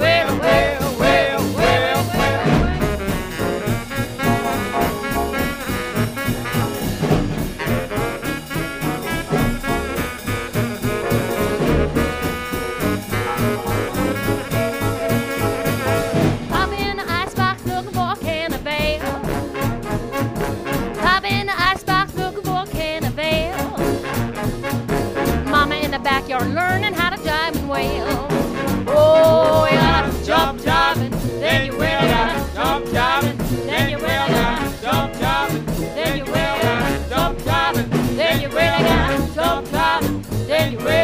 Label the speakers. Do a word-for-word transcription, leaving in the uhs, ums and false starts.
Speaker 1: well, well, well, well, well.
Speaker 2: Pop in the icebox looking for a can of ale. Pop in the icebox looking for a can of ale. Mama in the backyard learning how to jive and wail. Oh, you gotta jump jiving, then you will. You gotta jump jiving, then you will. You gotta jump jiving, then you will. You gotta jump jiving, then you will. You gotta jump jiving, then you will.